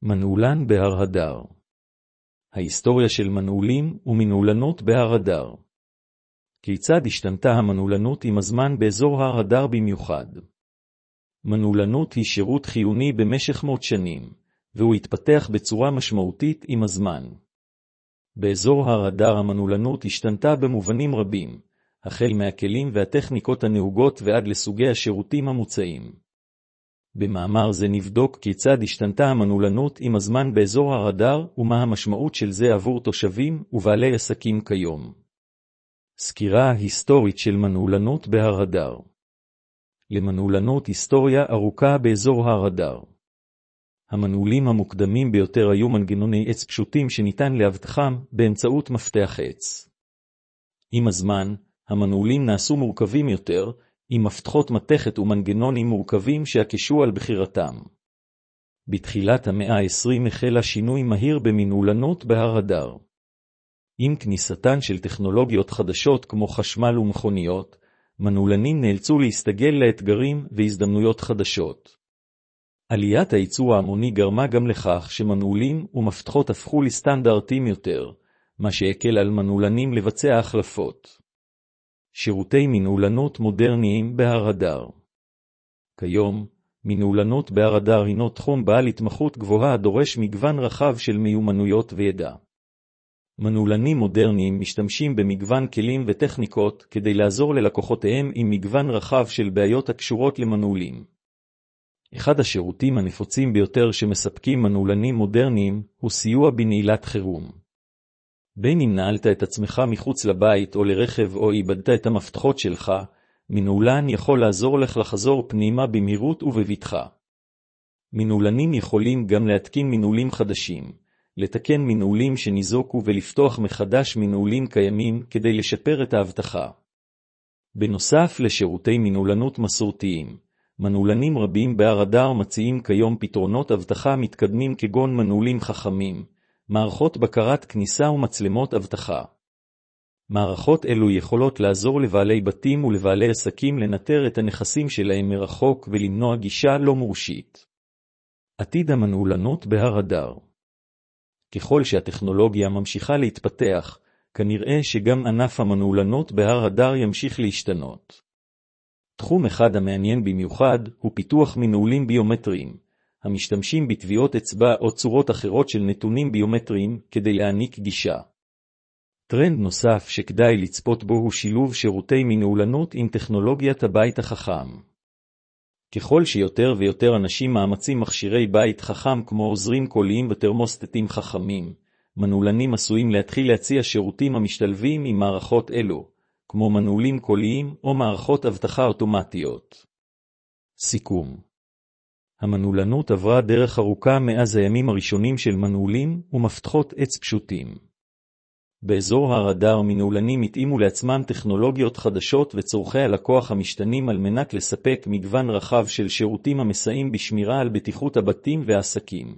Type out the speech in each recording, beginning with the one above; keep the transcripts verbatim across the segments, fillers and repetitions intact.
מנעולן בהר הדר. ההיסטוריה של מנעולים ומנעולנות בהר הדר. כיצד השתנתה המנעולנות עם הזמן באזור הר הדר במיוחד? מנעולנות היא שירות חיוני במשך מאות שנים, והוא התפתח בצורה משמעותית עם הזמן. באזור הר הדר המנעולנות השתנתה במובנים רבים, החל מהכלים והטכניקות הנהוגות ועד לסוגי השירותים המוצעים. במאמר זה נבדוק כיצד השתנתה המנעולנות עם הזמן באזור הר הדר ומה המשמעות של זה עבור תושבים ובעלי עסקים כיום. סקירה היסטורית של מנעולנות בהר הדר. למנעולנות היסטוריה ארוכה באזור הר הדר. המנעולים המוקדמים ביותר היו מנגנוני עץ פשוטים שניתן להבטחם באמצעות מפתח עץ. עם הזמן, המנעולים נעשו מורכבים יותר, עם מפתחות מתכת ומנגנונים מורכבים שהקשו על בחירתם. בתחילת המאה ה-עשרים החל השינוי מהיר במנעולנות בהר הדר. עם כניסתן של טכנולוגיות חדשות כמו חשמל ומכוניות, מנעולנים נאלצו להסתגל לאתגרים והזדמנויות חדשות. עליית הייצור ההמוני גרמה גם לכך שמנעולים ומפתחות הפכו לסטנדרטים יותר, מה שהקל על מנעולנים לבצע החלפות. שירותי מנעולנות מודרניים בהר הדר. כיום, מנעולנות בהר הדר הינו תחום בעל התמחות גבוהה הדורש מגוון רחב של מיומנויות וידע. מנעולנים מודרניים משתמשים במגוון כלים וטכניקות כדי לעזור ללקוחותיהם עם מגוון רחב של בעיות הקשורות למנעולים. אחד השירותים הנפוצים ביותר שמספקים מנעולנים מודרניים הוא סיוע בנעילת חירום. בין אם נעלת את עצמך מחוץ לבית או לרכב או איבדת את המפתחות שלך, מנעולן יכול לעזור לך לחזור פנימה במהירות ובבטחה. מנעולנים יכולים גם להתקין מנעולים חדשים, לתקן מנעולים שניזוקו ולפתוח מחדש מנעולים קיימים כדי לשפר את האבטחה. בנוסף לשירותי מנעולנות מסורתיים, מנעולנים רבים בהר הדר מציעים כיום פתרונות אבטחה מתקדמים כגון מנעולים חכמים, מערכות בקרת כניסה ומצלמות אבטחה. מערכות אלו יכולות לעזור לבעלי בתים ולבעלי עסקים לנטר את הנכסים שלהם מרחוק ולמנוע גישה לא מורשית. עתיד המנעולנות בהר הדר. ככל שהטכנולוגיה ממשיכה להתפתח, כנראה שגם ענף המנעולנות בהר הדר ימשיך להשתנות. תחום אחד המעניין במיוחד הוא פיתוח מנעולים ביומטריים, המשתמשים בטביעות אצבע או צורות אחרות של נתונים ביומטריים כדי להעניק גישה. טרנד נוסף שכדאי לצפות בו הוא שילוב שירותי מנעולנות עם טכנולוגיית הבית החכם. ככל שיותר ויותר אנשים מאמצים מכשירי בית חכם כמו עוזרים קוליים וטרמוסטטים חכמים, מנעולנים עשויים להתחיל להציע שירותים המשתלבים עם מערכות אלו, כמו מנעולים קוליים או מערכות אבטחה אוטומטיות. סיכום. המנעולנות עברה דרך ארוכה מאז הימים הראשונים של מנעולים ומפתחות עץ פשוטים. באזור הר הדר מנעולנים התאימו לעצמם טכנולוגיות חדשות וצורכי הלקוח המשתנים על מנת לספק מגוון רחב של שירותים המסייעים בשמירה על בטיחות הבתים והעסקים.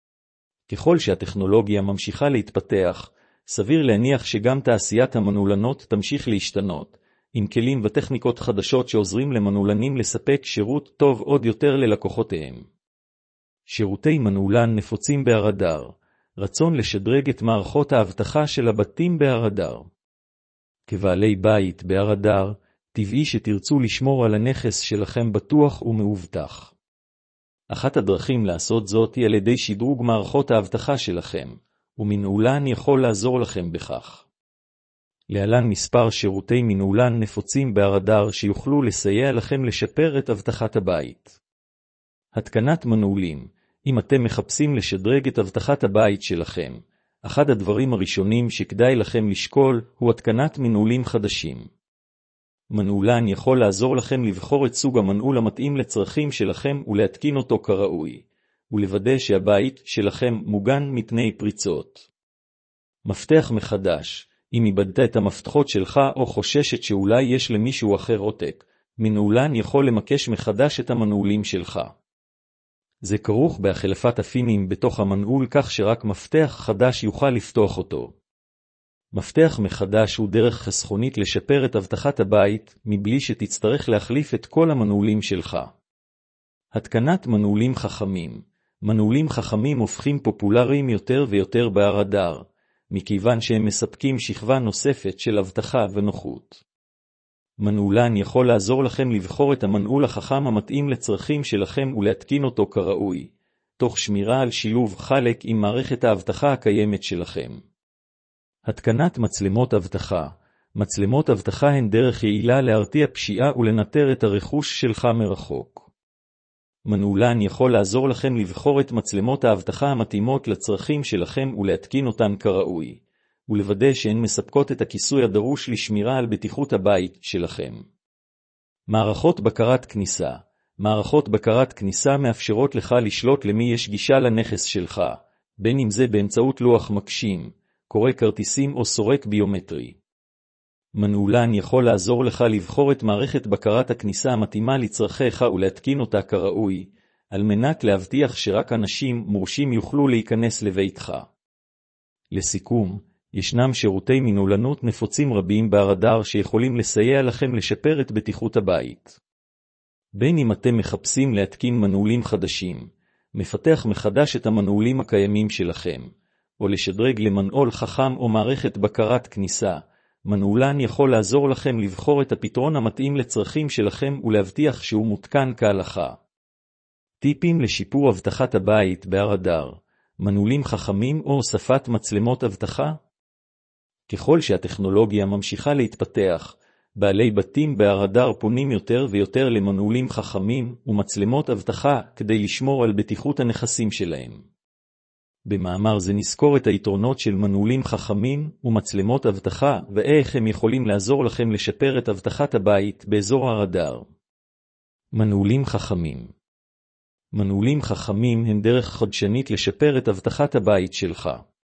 ככל שהטכנולוגיה ממשיכה להתפתח, סביר להניח שגם תעשיית המנעולנות תמשיך להשתנות, עם כלים וטכניקות חדשות שעוזרים למנעולנים לספק שירות טוב עוד יותר ללקוחותיהם. שירותי מנעולן נפוצים בהר הדר, רצון לשדרג את מערכות האבטחה של הבתים בהר הדר. כבעלי בית בהר הדר, טבעי שתרצו לשמור על הנכס שלכם בטוח ומאובטח. אחת הדרכים לעשות זאת היא על ידי שדרוג מערכות האבטחה שלכם, ומנעולן יכול לעזור לכם בכך. להלן מספר שירותי מנעולן נפוצים בהר הדר שיוכלו לסייע לכם לשפר את אבטחת הבית. התקנת מנעולים. אם אתם מחפשים לשדרג את אבטחת הבית שלכם, אחד הדברים הראשונים שכדאי לכם לשקול הוא התקנת מנעולים חדשים. מנעולן יכול לעזור לכם לבחור את סוג המנעול המתאים לצרכים שלכם ולהתקין אותו כראוי, ולוודא שהבית שלכם מוגן מפני פריצות. מפתח מחדש. אם איבדת את המפתחות שלך או חוששת שאולי יש למישהו אחר עותק, מנעולן יכול למקש מחדש את המנעולים שלך. זה כרוך בהחלפת הפינים בתוך המנעול כך שרק מפתח חדש יוכל לפתוח אותו. מפתח מחדש הוא דרך חסכונית לשפר את אבטחת הבית מבלי שתצטרך להחליף את כל המנעולים שלך. התקנת מנעולים חכמים. מנעולים חכמים הופכים פופולריים יותר ויותר בהרדאר, מכיוון שהם מספקים שכבה נוספת של אבטחה ונוחות. מנעולן יכול לעזור לכם לבחור את המנעול החכם המתאים לצרכים שלכם ולהתקין אותו כראוי, תוך שמירה על שילוב חלק עם מערכת האבטחה הקיימת שלכם. התקנת מצלמות אבטחה. מצלמות אבטחה הן דרך יעילה להרתיע פשיעה ולנטר את הרכוש שלך מרחוק. מנעולן יכול לעזור לכם לבחור את מצלמות האבטחה המתאימות לצרכים שלכם ולהתקין אותן כראוי, ולוודא שהן מספקות את הכיסוי הדרוש לשמירה על בטיחות הבית שלכם. מערכות בקרת כניסה. מערכות בקרת כניסה מאפשרות לך לשלוט למי יש גישה לנכס שלך, בין אם זה באמצעות לוח מקשים, קורא כרטיסים או סורק ביומטרי. מנעולן יכול לעזור לך לבחור את מערכת בקרת הכניסה המתאימה לצרכיך ולהתקין אותה כראוי, על מנת להבטיח שרק אנשים מורשים יוכלו להיכנס לביתך. לסיכום, ישנם שירותי מנעולנות נפוצים רבים בהרדאר שיכולים לסייע לכם לשפר את בטיחות הבית. בין אם אתם מחפשים להתקין מנעולים חדשים, מפתח מחדש את המנעולים הקיימים שלכם, או לשדרג למנעול חכם או מערכת בקרת כניסה, מנעולן יכול לעזור לכם לבחור את הפתרון המתאים לצרכים שלכם ולהבטיח שהוא מותקן כהלכה. טיפים לשיפור אבטחת הבית בהרדאר. מנעולים חכמים או הוספת מצלמות אבטחה? ככל שהטכנולוגיה ממשיכה להתפתח, בעלי בתים בהרדאר פונים יותר ויותר למנעולים חכמים ומצלמות אבטחה כדי לשמור על בטיחות הנכסים שלהם. במאמר זה נזכור את היתרונות של מנעולים חכמים ומצלמות אבטחה ואיך הם יכולים לעזור לכם לשפר את אבטחת הבית באזור הרדאר. מנעולים חכמים. מנעולים חכמים הם דרך חדשנית לשפר את אבטחת הבית שלך.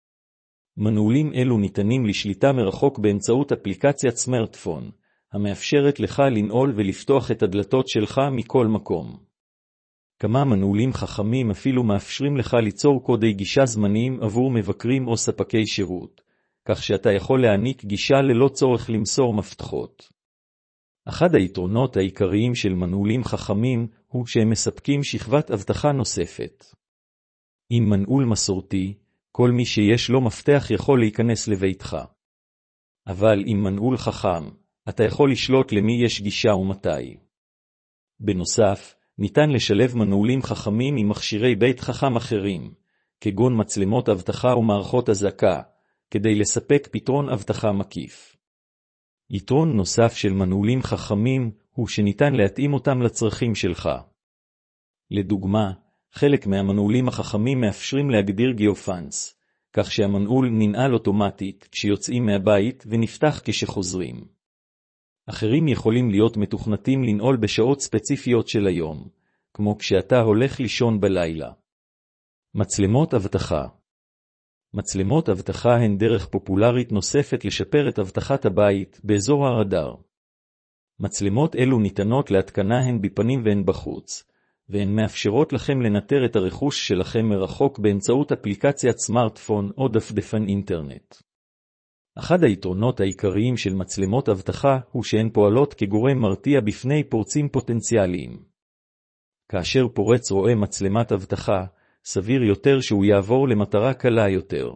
מנעולים אלו ניתנים לשליטה מרחוק באמצעות אפליקציית סמארטפון, המאפשרת לך לנעול ולפתוח את הדלתות שלך מכל מקום. כמה מנעולים חכמים אפילו מאפשרים לך ליצור קודי גישה זמניים עבור מבקרים או ספקי שירות, כך שאתה יכול להעניק גישה ללא צורך למסור מפתחות. אחד היתרונות העיקריים של מנעולים חכמים הוא שהם מספקים שכבת אבטחה נוספת. עם מנעול מסורתי, כל מי שיש לו מפתח יכול להיכנס לביתך. אבל עם מנעול חכם, אתה יכול לשלוט למי יש גישה ומתי. בנוסף, ניתן לשלב מנעולים חכמים עם מכשירי בית חכם אחרים, כגון מצלמות אבטחה ומערכות אזעקה, כדי לספק פתרון אבטחה מקיף. יתרון נוסף של מנעולים חכמים הוא שניתן להתאים אותם לצרכים שלך. לדוגמה, חלק מהמנעולים החכמים מאפשרים להגדיר גיאופנס, כך שהמנעול ננעל אוטומטית כשיוצאים מהבית ונפתח כשחוזרים. אחרים יכולים להיות מתוכנתים לנעול בשעות ספציפיות של היום, כמו כשאתה הולך לישון בלילה. מצלמות אבטחה. מצלמות אבטחה הן דרך פופולרית נוספת לשפר את אבטחת הבית באזור הרדאר. מצלמות אלו ניתנות להתקנה הן בפנים והן בחוץ, והן מאפשרות לכם לנטר את הרכוש שלכם מרחוק באמצעות אפליקציית סמארטפון או דפדפן אינטרנט. אחד היתרונות העיקריים של מצלמות אבטחה הוא שהן פועלות כגורם מרתיע בפני פורצים פוטנציאליים. כאשר פורץ רואה מצלמת אבטחה, סביר יותר שהוא יעבור למטרה קלה יותר.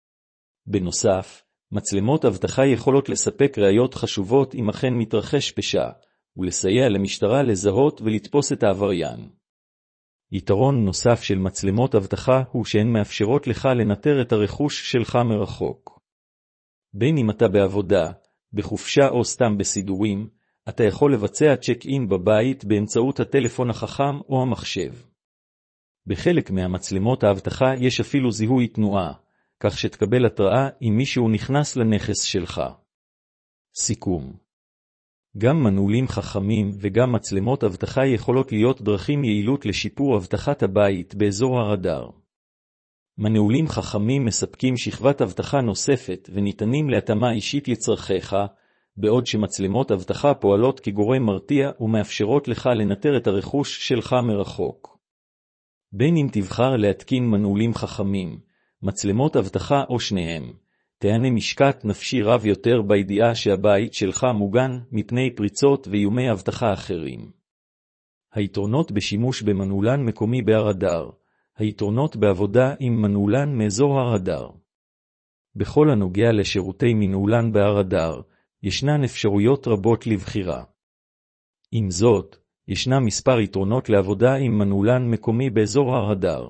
בנוסף, מצלמות אבטחה יכולות לספק ראיות חשובות אם אכן מתרחש פשע, ולסייע למשטרה לזהות ולתפוס את העבריין. יתרון נוסף של מצלמות אבטחה הוא שהן מאפשרות לך לנטר את הרכוש שלך מרחוק. בין אם אתה בעבודה, בחופשה או סתם בסידורים, אתה יכול לבצע צ'ק אין בבית באמצעות הטלפון החכם או המחשב. בחלק מהמצלמות האבטחה יש אפילו זיהוי תנועה, כך שתקבל התראה אם מישהו נכנס לנכס שלך. סיכום. גם מנעולים חכמים וגם מצלמות אבטחה יכולות להיות דרכים יעילות לשיפור אבטחת הבית באזור הרדאר. מנעולים חכמים מספקים שכבת אבטחה נוספת וניתנים להתאמה אישית לצרכיך, בעוד שמצלמות אבטחה פועלות כגורם מרתיע ומאפשרות לך לנטר את הרכוש שלך מרחוק. בין אם תבחר להתקין מנעולים חכמים, מצלמות אבטחה או שניהם, תהנה משקט נפשי רב יותר בידיעה שהבית שלך מוגן מפני פריצות ואיומי אבטחה אחרים. היתרונות בשימוש במנעולן מקומי בהרדאר. היתרונות בעבודה עם מנעולן מאזור הרדאר. בכל הנוגע לשירותי מנעולן בהרדאר, ישנן אפשרויות רבות לבחירה. עם זאת, ישנם מספר יתרונות לעבודה עם מנעולן מקומי באזור הרדאר.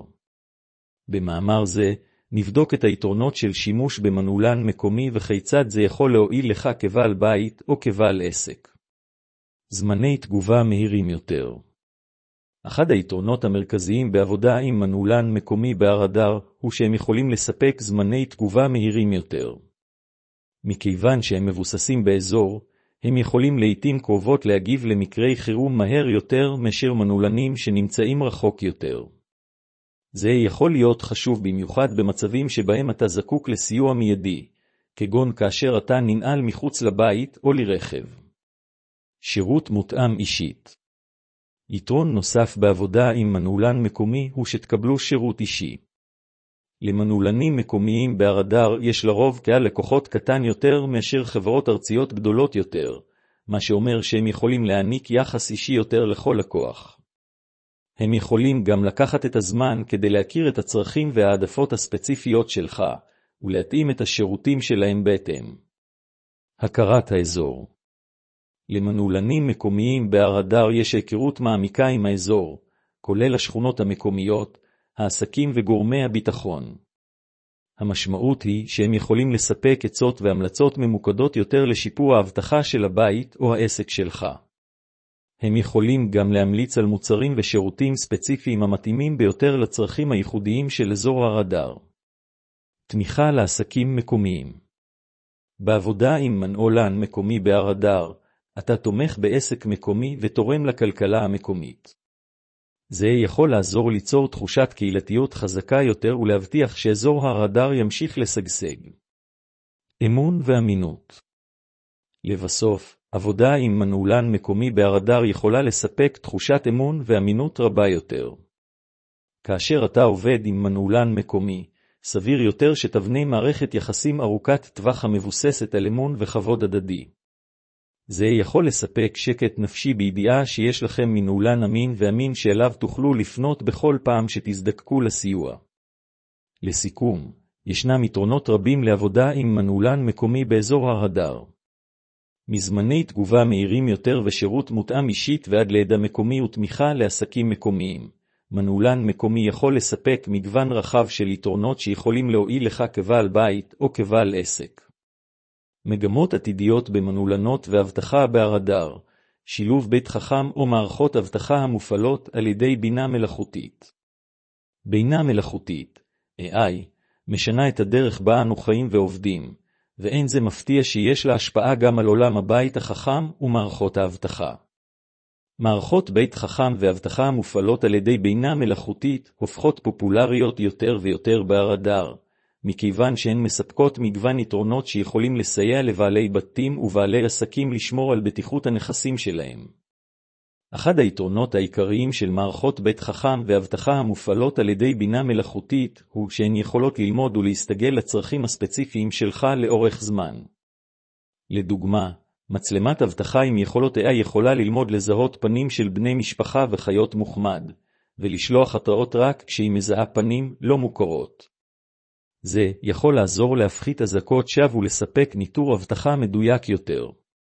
במאמר זה, נבדוק את היתרונות של שימוש במנעולן מקומי וכיצד זה יכול להועיל לך כבעל בית או כבעל עסק. זמני תגובה מהירים יותר. אחד היתרונות המרכזיים בעבודה עם מנעולן מקומי בהרדאר הוא שהם יכולים לספק זמני תגובה מהירים יותר. מכיוון שהם מבוססים באזור, הם יכולים לעתים קרובות להגיב למקרי חירום מהר יותר מאשר מנעולנים שנמצאים רחוק יותר. זה יכול להיות חשוב במיוחד במצבים שבהם אתה זקוק לסיוע מיידי, כגון כאשר אתה ננעל מחוץ לבית או לרכב. שירות מותאם אישית. יתרון נוסף בעבודה עם מנעולן מקומי הוא שתקבלו שירות אישי. למנעולנים מקומיים בהרדאר יש לרוב קהל לקוחות קטן יותר מאשר חברות ארציות גדולות יותר, מה שאומר שהם יכולים להעניק יחס אישי יותר לכל לקוח. הם יכולים גם לקחת את הזמן כדי להכיר את הצרכים והעדפות הספציפיות שלך, ולהתאים את השירותים שלהם בהתאם. הכרת האזור. למנעולנים מקומיים בהרדאר יש היכרות מעמיקה עם האזור, כולל השכונות המקומיות, העסקים וגורמי הביטחון. המשמעות היא שהם יכולים לספק עצות והמלצות ממוקדות יותר לשיפור האבטחה של הבית או העסק שלך. הם יכולים גם להמליץ על מוצרים ושירותים ספציפיים המתאימים ביותר לצרכים הייחודיים של אזור הרדאר. תמיכה לעסקים מקומיים. בעבודה עם מנעולן מקומי בהרדאר, אתה תומך בעסק מקומי ותורם לכלכלה המקומית. זה יכול לעזור ליצור תחושת קהילתיות חזקה יותר ולהבטיח שאזור הרדאר ימשיך לשגשג. אמון ואמינות. לבסוף, עבודה עם מנעולן מקומי בהרדאר יכולה לספק תחושת אמון ואמינות רבה יותר. כאשר אתה עובד עם מנעולן מקומי, סביר יותר שתבנה מערכת יחסים ארוכת טווח המבוססת על אמון וכבוד הדדי. זה יכול לספק שקט נפשי בידיעה שיש לכם מנעולן אמין ואמין שאליו תוכלו לפנות בכל פעם שתזדקקו לסיוע. לסיכום, ישנם יתרונות רבים לעבודה עם מנעולן מקומי באזור הרדאר. מזמני תגובה מהירים יותר ושירות מותאם אישית ועד לידע מקומי ותמיכה לעסקים מקומיים. מנעולן מקומי יכול לספק מגוון רחב של יתרונות שיכולים להועיל לך כבעל בית או כבעל עסק. מגמות עתידיות במנעולנות ואבטחה בהרדאר, שילוב בית חכם או מערכות אבטחה המופעלות על ידי בינה מלאכותית. בינה מלאכותית, איי איי, משנה את הדרך בה אנו חיים ועובדים, ואין זה מפתיע שיש לה השפעה גם על עולם הבית החכם ומערכות האבטחה. מערכות בית חכם ואבטחה המופעלות על ידי בינה מלאכותית הופכות פופולריות יותר ויותר בהרדאר, מכיוון שהן מספקות מגוון יתרונות שיכולים לסייע לבעלי בתים ובעלי עסקים לשמור על בטיחות הנכסים שלהם. אחד היתרונות העיקריים של מערכות בית חכם ואבטחה המופעלות על ידי בינה מלאכותית הוא שהן יכולות ללמוד ולהסתגל לצרכים הספציפיים שלך לאורך זמן. לדוגמה, מצלמת אבטחה עם יכולות איי איי יכולה ללמוד לזהות פנים של בני משפחה וחיות מוחמד, ולשלוח התראות רק כשהיא מזהה פנים לא מוכרות. זה יכול לעזור להפחית אזעקות שווא ולספק ניטור אבטחה מדויק יותר.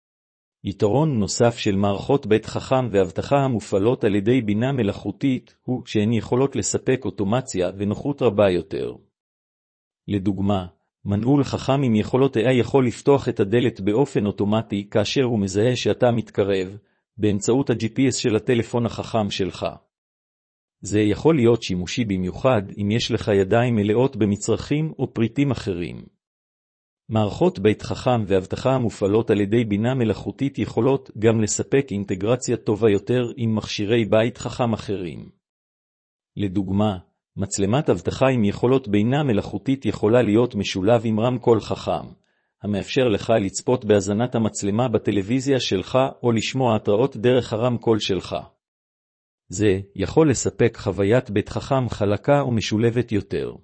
יתרון נוסף של מערכות בית חכם ואבטחה המופעלות על ידי בינה מלאכותית הוא שהן יכולות לספק אוטומציה ונוחות רבה יותר. לדוגמה, מנעול חכם עם יכולות איי איי יכול לפתוח את הדלת באופן אוטומטי כאשר הוא מזהה שאתה מתקרב, באמצעות ה-ג'י פי אס של הטלפון החכם שלך. זה יכול להיות שימושי במיוחד אם יש לך ידיים מלאות במצרכים או פריטים אחרים. מערכות בית חכם ואבטחה המופעלות על ידי בינה מלאכותית יכולות גם לספק אינטגרציה טובה יותר עם מכשירי בית חכם אחרים. לדוגמה, מצלמת אבטחה עם יכולות בינה מלאכותית יכולה להיות משולב עם רמקול חכם, המאפשר לך לצפות בהזנת המצלמה בטלוויזיה שלך או לשמוע התראות דרך הרמקול שלך. זה יכול לספק חוויית בית חכם חלקה ומשולבת יותר.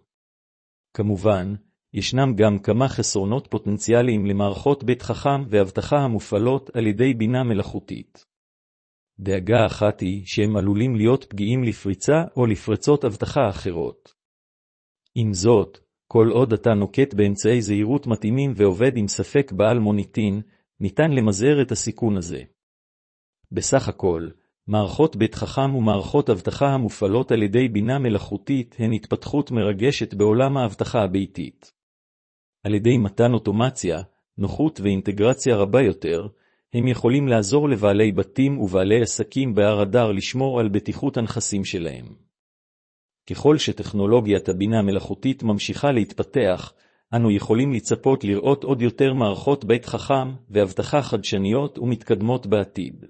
כמובן, ישנם גם כמה חסרונות פוטנציאליים למערכות בית חכם ואבטחה המופעלות על ידי בינה מלאכותית. דאגה אחת היא שהם עלולים להיות פגיעים לפריצה או לפרצות אבטחה אחרות. עם זאת, כל עוד אתה נוקט באמצעי זהירות מתאימים ועובד עם ספק בעל מוניטין, ניתן למזער את הסיכון הזה. בסך הכל, מערכות בית חכם ומערכות אבטחה המופעלות על ידי בינה מלאכותית הן התפתחות מרגשת בעולם האבטחה הביתית. על ידי מתן אוטומציה, נוחות ואינטגרציה רבה יותר, הם יכולים לעזור לבעלי בתים ובעלי עסקים בהרדאר לשמור על בטיחות הנכסים שלהם. ככל שטכנולוגיית הבינה מלאכותית ממשיכה להתפתח, אנו יכולים לצפות לראות עוד יותר מערכות בית חכם ואבטחה חדשניות ומתקדמות בעתיד.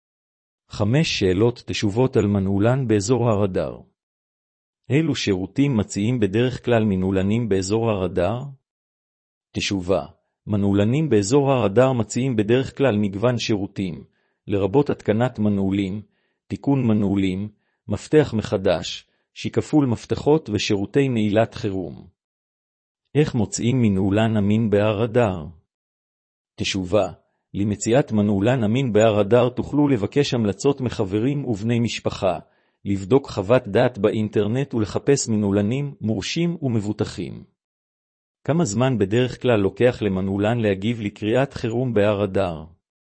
חמש שאלות תשובות על מנעולן באזור הרדאר. אילו שירותים מציעים בדרך כלל מנעולנים באזור הרדאר? תשובה: מנעולנים באזור הרדאר מציעים בדרך כלל מגוון שירותים, לרבות התקנת מנעולים, תיקון מנעולים, מפתח מחדש, שיקפול מפתחות ושירותי נעילת חירום. איך מוצאים מנעולן אמין בהרדאר? תשובה: למציאת מנעולן אמין בהרדאר תוכלו לבקש המלצות מחברים ובני משפחה, לבדוק חוות דעת באינטרנט ולחפש מנעולנים מורשים ומבוטחים. כמה זמן בדרך כלל לוקח למנעולן להגיב לקריאת חירום בהרדאר?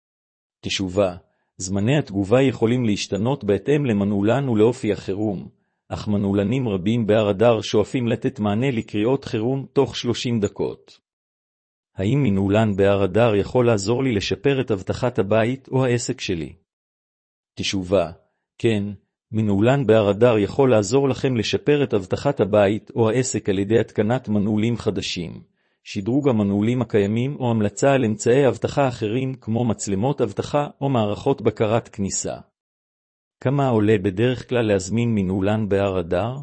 תשובה: זמני התגובה יכולים להשתנות בהתאם למנעולן ולאופי החירום, אך מנעולנים רבים בהרדאר שואפים לתת מענה לקריאות חירום תוך שלושים דקות. האם מנעולן בהרדאר יכול לעזור לי לשפר את אבטחת הבית או העסק שלי? תשובה: כן, מנעולן בהרדאר יכול לעזור לכם לשפר את אבטחת הבית או העסק על ידי התקנת מנעולים חדשים, שדרוג המנעולים הקיימים או המלצה על אמצעי אבטחה אחרים כמו מצלמות אבטחה או מערכות בקרת כניסה. כמה עולה בדרך כלל להזמין מנעולן בהרדאר?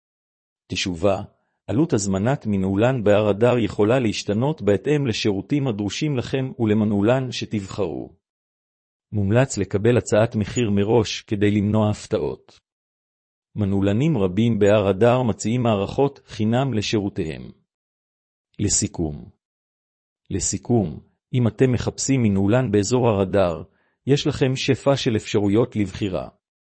תשובה: עלות הזמנת מנעולן בהרדאר יכולה להשתנות בהתאם לשירותים הדרושים לכם ולמנעולן שתבחרו. מומלץ לקבל הצעת מחיר מראש כדי למנוע הפתעות. מנעולנים רבים בהרדאר מציעים מערכות חינם לשירותיהם. לסיכום. לסיכום, אם אתם מחפשים מנעולן באזור הרדאר, יש לכם שפע של אפשרויות לבחירה.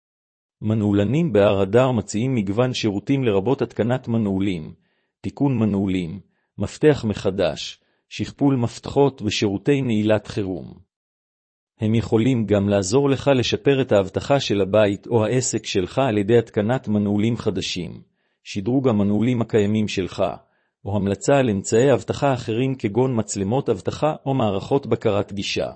מנעולנים בהרדאר מציעים מגוון שירותים לרבות התקנת מנעולים, תיקון מנעולים, מפתח מחדש, שכפול מפתחות ושירותי נעילת חירום. הם יכולים גם לעזור לך לשפר את האבטחה של הבית או העסק שלך על ידי התקנת מנעולים חדשים, שדרוג המנעולים הקיימים שלך, או המלצה על אמצעי אבטחה אחרים כגון מצלמות אבטחה או מערכות בקרת גישה.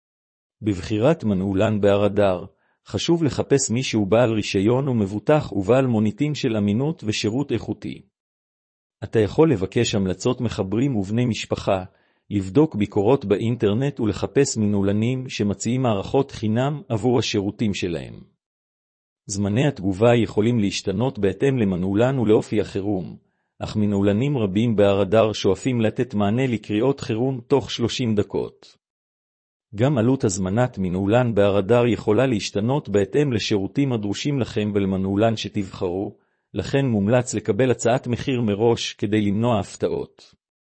בבחירת מנעולן בהרדאר, חשוב לחפש מישהו בעל רישיון ומבוטח ובעל מוניטין של אמינות ושירות איכותי. אתה יכול לבקש המלצות מחברים ובני משפחה, לבדוק ביקורות באינטרנט ולחפש מנעולנים שמציעים מערכות חינם עבור השירותים שלהם. זמני התגובה יכולים להשתנות בהתאם למנעולן ולאופי החירום, אך מנעולנים רבים בהרדאר שואפים לתת מענה לקריאות חירום תוך שלושים דקות. גם עלות הזמנת מנעולן בהרדאר יכולה להשתנות בהתאם לשירותים הדרושים לכם ולמנעולן שתבחרו, לכן מומלץ לקבל הצעת מחיר מראש כדי למנוע הפתעות.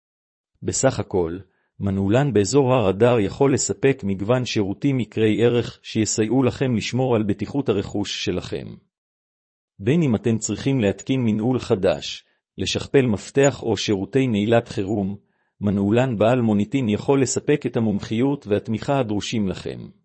בסך הכל, מנעולן באזור הרדאר יכול לספק מגוון שירותים יקרי ערך שיסייעו לכם לשמור על בטיחות הרכוש שלכם. בין אם אתם צריכים להתקין מנעול חדש, לשכפל מפתח או שירותי נעילת חירום, מנעולן בעל מוניטין יכול לספק את המומחיות והתמיכה הדרושים לכם.